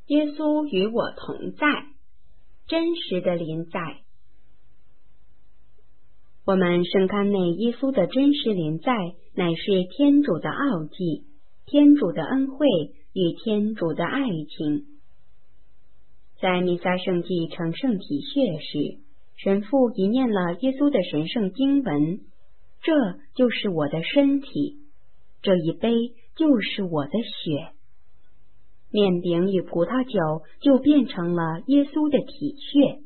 耶稣与我同在，真实的临在。我们圣龛内耶稣的真实临在，乃是天主的奥迹，天主的恩惠与天主的爱情。在弥撒圣祭成圣体血时，神父已念了耶稣的神圣经文，这就是我的身体，这一杯就是我的血。面饼与葡萄酒就变成了耶稣的体血。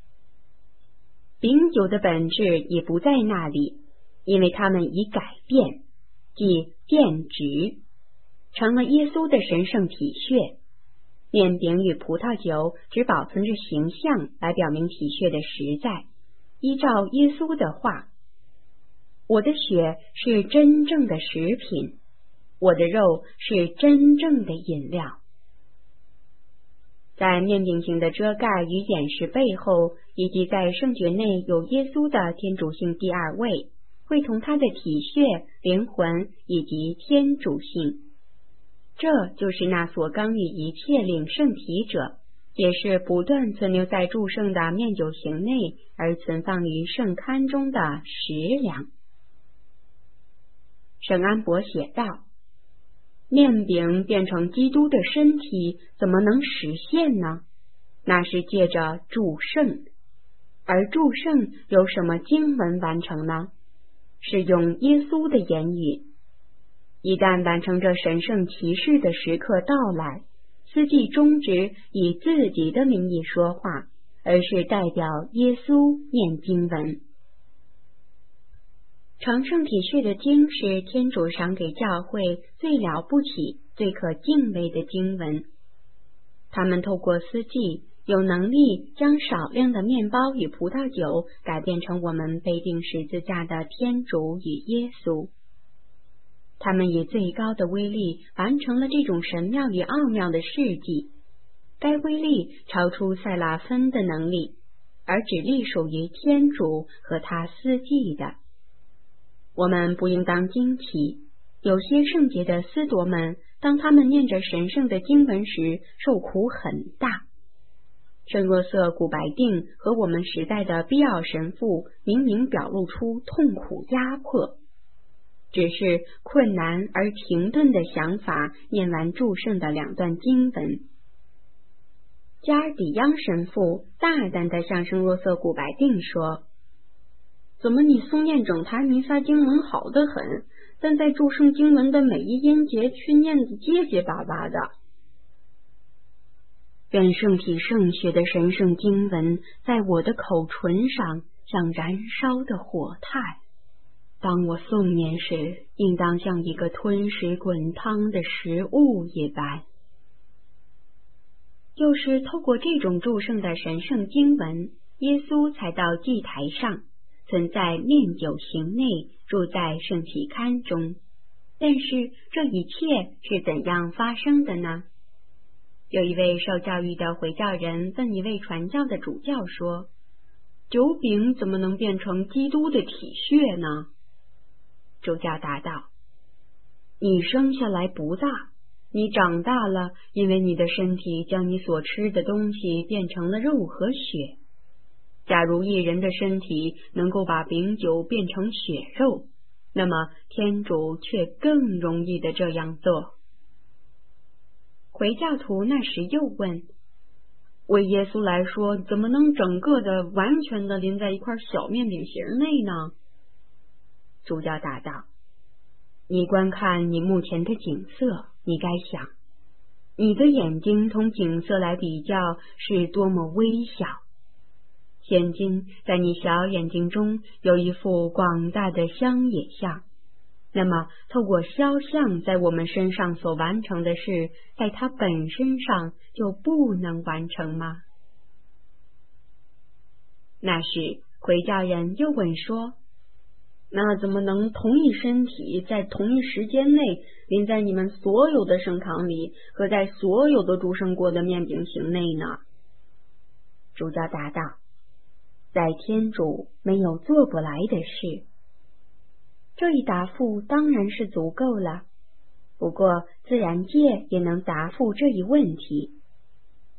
饼酒的本质已不在那里，因为它们已改变，即变质，成了耶稣的神圣体血。面饼与葡萄酒只保存着形象来表明体血的实在。依照耶稣的话，我的血是真正的食品，我的肉是真正的饮料。在面饼形的遮盖与掩饰背后，以及在圣爵内有耶稣的天主性第二位，会同他的体血、灵魂以及天主性。这就是那所刚与一切领圣体者，也是不断存留在祝圣的面酒形内而存放于圣龛中的食粮。圣安伯写道，面饼变成基督的身体怎么能实现呢？那是借着祝圣，而祝圣由什么经文完成呢？是用耶稣的言语。一旦完成这神圣奇事的时刻到来，司祭终止以自己的名义说话，而是代表耶稣念经文。成圣体血的经是天主赏给教会最了不起、最可敬畏的经文。他们透过司祭有能力将少量的面包与葡萄酒改变成我们被钉十字架的天主与耶稣。他们以最高的威力完成了这种神妙与奥妙的事迹，该威力超出塞拉芬的能力，而只隶属于天主和他司祭的。我们不应当惊奇，有些圣洁的司铎们，当他们念着神圣的经文时，受苦很大。圣若瑟古白定和我们时代的必奥神父明明表露出痛苦压迫，只是困难而停顿的想法念完祝圣的两段经文。加尔底央神父大胆地向圣若瑟古白定说，怎么你诵念整台弥撒经文好得很，但在祝圣经文的每一音节却念得结结巴巴的。愿圣体圣血的神圣经文在我的口唇上像燃烧的火炭，当我诵念时，应当像一个吞食滚汤的食物一般。就是透过这种祝圣的神圣经文，耶稣才到祭台上，存在面酒形内，住在圣体龛中。但是这一切是怎样发生的呢？有一位受教育的回教人问一位传教的主教说，酒饼怎么能变成基督的体血呢？主教答道，你生下来不大，你长大了，因为你的身体将你所吃的东西变成了肉和血。假如一人的身体能够把饼酒变成血肉，那么天主却更容易的这样做。回教徒那时又问，为耶稣来说，怎么能整个的完全的淋在一块小面饼形内呢？主教答道，你观看你目前的景色，你该想，你的眼睛同景色来比较是多么微小。现今在你小眼睛中有一幅广大的乡野像，那么透过肖像在我们身上所完成的事，在它本身上就不能完成吗？那时回教人又问说，那怎么能同一身体在同一时间内淋在你们所有的圣龛里和在所有的祝圣过的面饼形内呢？主教答道，在天主没有做不来的事。这一答复当然是足够了，不过自然界也能答复这一问题。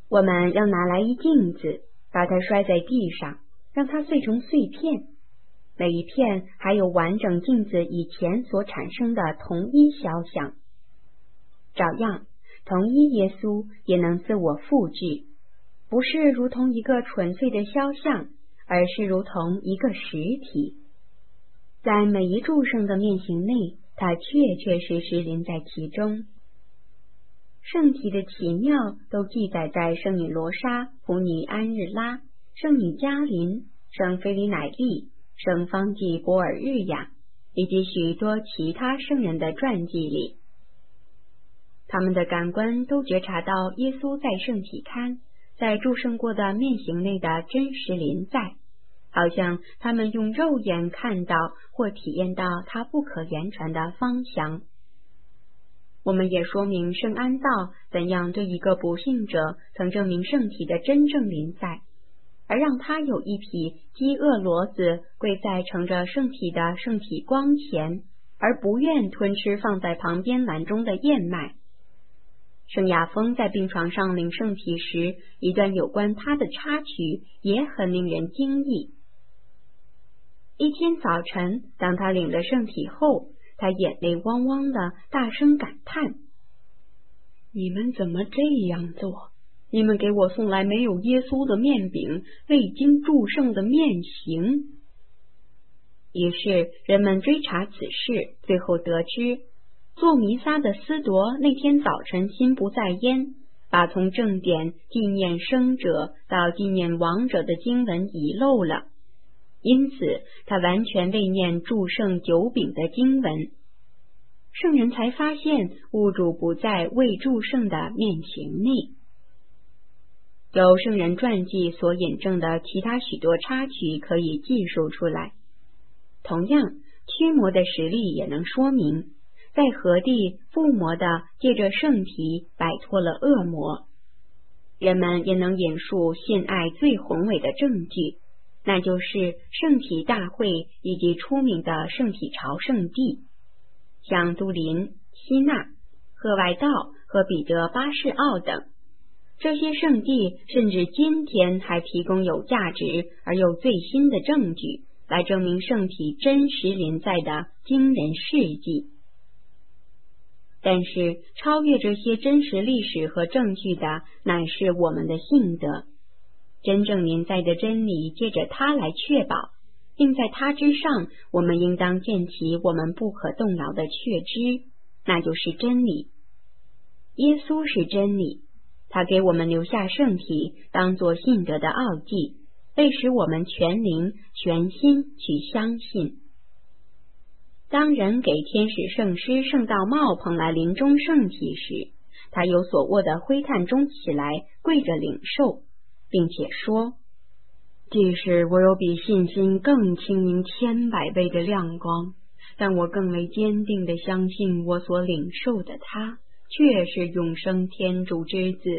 我们要拿来一镜子，把它摔在地上，让它碎成碎片，每一片还有完整镜子以前所产生的同一肖像。照样，同一耶稣也能自我复制，不是如同一个纯粹的肖像，而是如同一个实体。在每一诸圣的面型内，它确确实实临在其中。圣体的奇妙都记载在圣女罗莎、普尼安日拉、圣女加林、圣菲里乃利、圣方济博尔日亚以及许多其他圣人的传记里。他们的感官都觉察到耶稣在圣体龛，在祝圣过的面型内的真实临在，好像他们用肉眼看到或体验到他不可言传的芳香。我们也说明圣安道怎样对一个不信者曾证明圣体的真正临在，而让他有一匹饥饿骡子跪在盛着圣体的圣体光前，而不愿吞吃放在旁边篮中的燕麦。圣亚丰在病床上领圣体时，一段有关他的插曲也很令人惊异。一天早晨，当他领了圣体后，他眼泪汪汪的大声感叹：你们怎么这样做？你们给我送来没有耶稣的面饼，未经祝圣的面形。于是人们追查此事，最后得知做弥撒的司铎那天早晨心不在焉，把从正典纪念生者到纪念亡者的经文遗漏了，因此他完全未念祝圣酒饼的经文。圣人才发现物主不在未祝圣的面型内。有圣人传记所引证的其他许多插曲可以记述出来。同样，驱魔的实例也能说明，在何地附魔的借着圣体摆脱了恶魔。人们也能引述信爱最宏伟的证据，那就是圣体大会以及出名的圣体朝圣地，像都灵、希纳、赫外道和彼得巴士奥等。这些圣地甚至今天还提供有价值而又最新的证据，来证明圣体真实临在的惊人事迹。但是超越这些真实历史和证据的，乃是我们的信德。真正临在的真理借着它来确保，并在它之上，我们应当建起我们不可动摇的确知，那就是真理。耶稣是真理，他给我们留下圣体，当作信德的奥迹，被使我们全灵全心去相信。当人给天使圣师圣道帽捧来临终圣体时，他有所握的灰炭中起来，跪着领受，并且说：即使我有比信心更清明100倍的亮光，但我更为坚定地相信我所领受的他确是永生天主之子。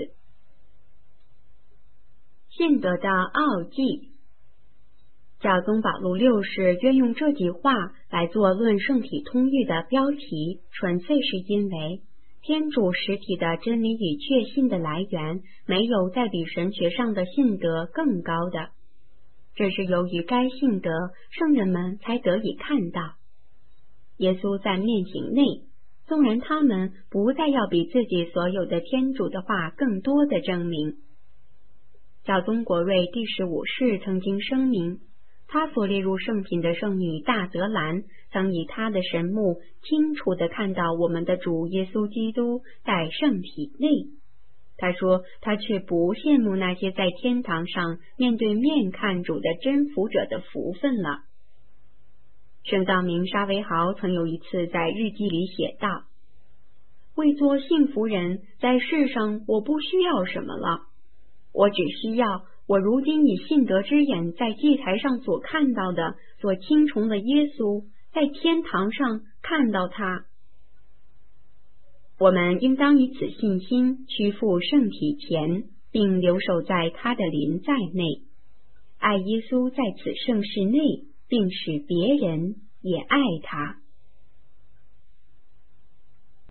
信德的奥迹。教宗保禄6世愿用这句话来做论圣体通谕的标题，纯粹是因为天主实体的真理与确信的来源没有在比神学上的信德更高的，这是由于该信德圣人们才得以看到。耶稣在面型内，纵然他们不再要比自己所有的天主的话更多的证明。教宗国瑞第15世曾经声明，他所列入圣品的圣女大泽兰曾以他的神目清楚地看到我们的主耶稣基督在圣体内。他说他却不羡慕那些在天堂上面对面看主的真福者的福分了。圣道明沙维豪曾有一次在日记里写道：为做幸福人，在世上我不需要什么了，我只需要我如今以信德之眼在祭台上所看到的，所亲崇的耶稣，在天堂上看到他。我们应当以此信心屈服圣体前，并留守在他的临在内，爱耶稣在此圣事内，并使别人也爱他。